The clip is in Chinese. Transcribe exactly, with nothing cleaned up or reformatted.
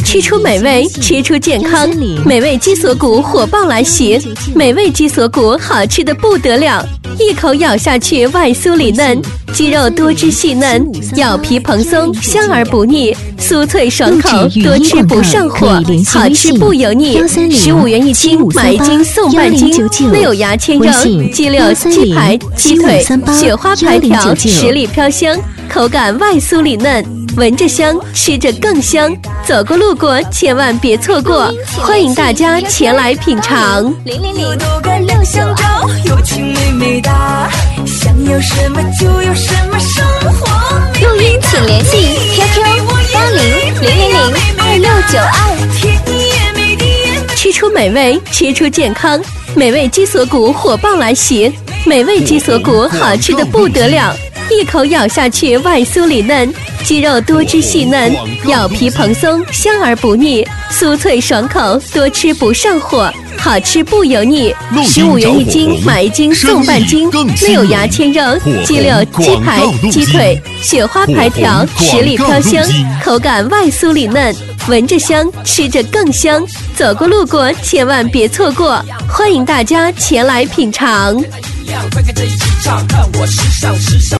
吃出美味，吃出健康。美味鸡锁骨火爆来袭，美味鸡锁骨好吃的不得了，一口咬下去外酥里嫩，鸡肉多汁细嫩，咬皮蓬松，香而不腻，酥脆爽口，多吃不上火，好吃不油腻。十五元一斤，买一斤送半斤。内有牙签肉、鸡柳、鸡排、鸡腿、雪花排条，十里飘香，口感外酥里嫩，闻着香，吃着更香。走过路过，千万别错过，欢迎大家前来品尝。 零零零多个亮相照，有情美美哒，想要什么就有什么生活。 录音请联系 Q Q 八零零零零二六九二。 吃出美味，吃出健康。美味鸡锁骨火爆来袭，美味鸡锁骨好吃的不得了，一口咬下去外酥里嫩，鸡肉多汁细嫩，咬皮蓬松，香而不腻，酥脆爽口，多吃不上火，好吃不油腻。十五元一斤，买一斤送半斤。内有牙签肉、鸡柳、鸡排、鸡腿、雪花排条，十里飘香，口感外酥里嫩，闻着香，吃着更香。走过路过，千万别错过，欢迎大家前来品尝。快跟着一起唱，看我时尚时尚。